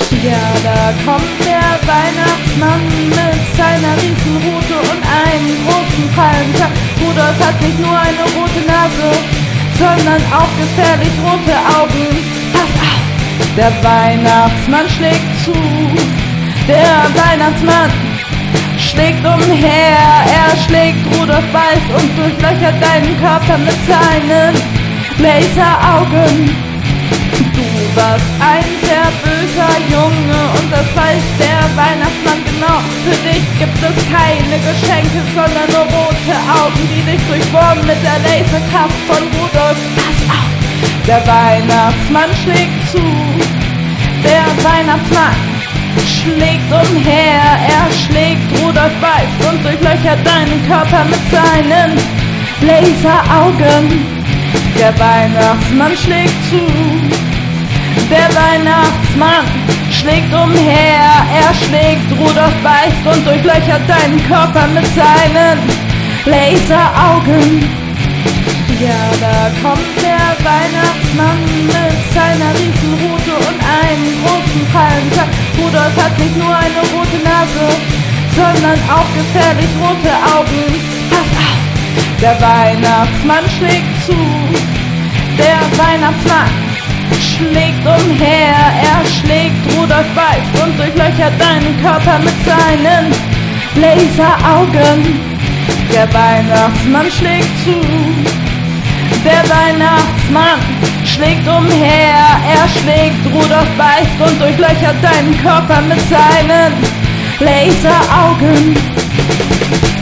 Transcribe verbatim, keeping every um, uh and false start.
Ja, da kommt der Weihnachtsmann mit seiner Riesenrute und einem großen Palmtag. Rudolf hat nicht nur eine rote Nase, sondern auch gefährlich rote Augen. Pass auf! Der Weihnachtsmann schlägt zu, der Weihnachtsmann schlägt umher, er schlägt, Rudolf beißt und durchlöchert deinen Körper mit seinen Laseraugen. Du warst ein sehr böser Junge und das weiß der Weihnachtsmann genau. Für dich gibt es keine Geschenke, sondern nur rote Augen, die dich durchbohren mit der Laserkraft von Rudolf. Pass auf! Der Weihnachtsmann schlägt zu, der Weihnachtsmann schlägt umher, er schlägt, Rudolf beißt und durchlöchert deinen Körper mit seinen Laseraugen. Der Weihnachtsmann schlägt zu, der Weihnachtsmann schlägt umher, er schlägt, Rudolf beißt und durchlöchert deinen Körper mit seinen Laseraugen. Ja, da kommt der Weihnachtsmann mit seiner Riesenrute und einem großen Palmtag. Rudolf hat nicht nur eine rote Nase, sondern auch gefährlich rote Augen. Pass auf! Der Weihnachtsmann schlägt zu, der Weihnachtsmann schlägt umher, er schlägt, Rudolf beißt und durchlöchert deinen Körper mit seinen Laseraugen. Der Weihnachtsmann schlägt zu, der Weihnachtsmann schlägt umher, er schlägt, Rudolf beißt und durchlöchert deinen Körper mit seinen Laseraugen.